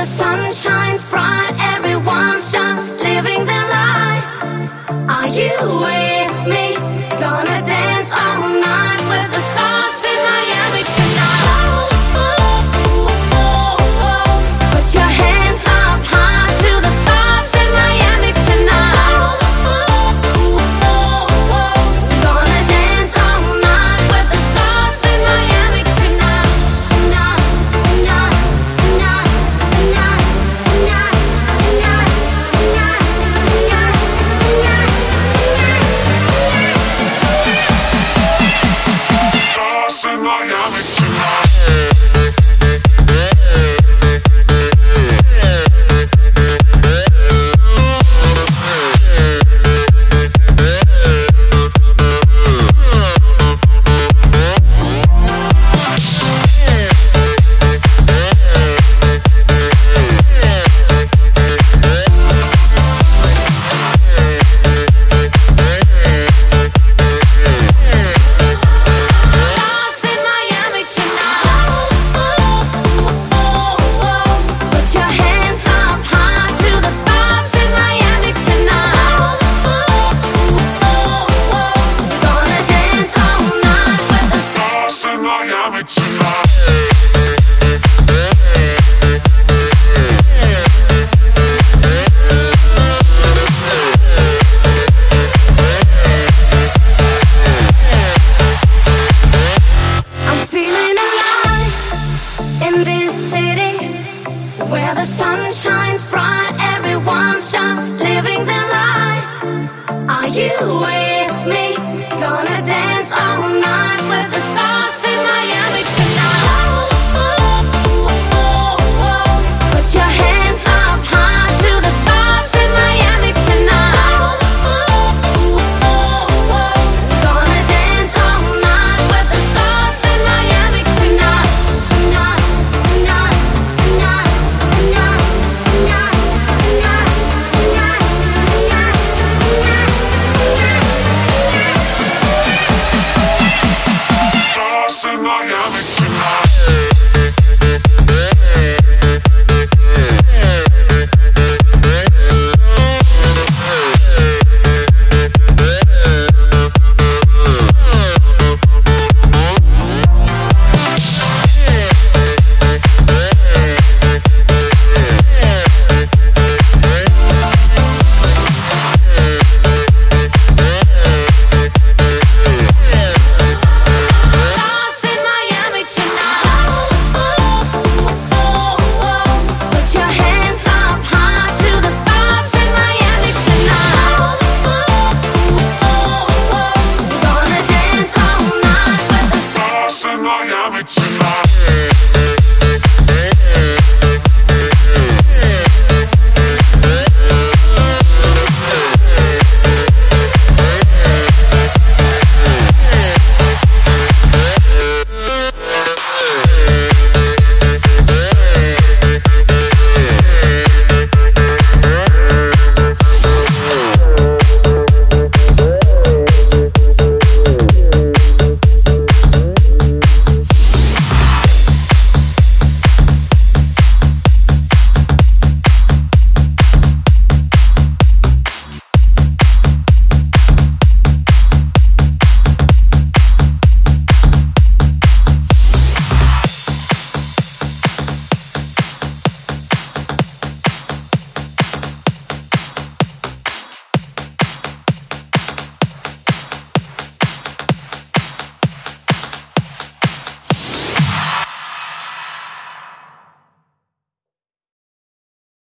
the sun shines bright, everyone's just living their life. Are you with me? Gonna dance all night with the stars in Miami tonight. Put your hands up high to the stars in Miami tonight. Gonna dance all night with the stars in Miami tonight. Stars in Miami tonight. Where the sun shines bright, everyone's just living their life. Are you with me? Gonna dance all night with the stars in Miami tonight. Put your hands up high to the stars in Miami tonight. Gonna dance all night with the stars in Miami tonight. Stars in Miami tonight. Miami tonight.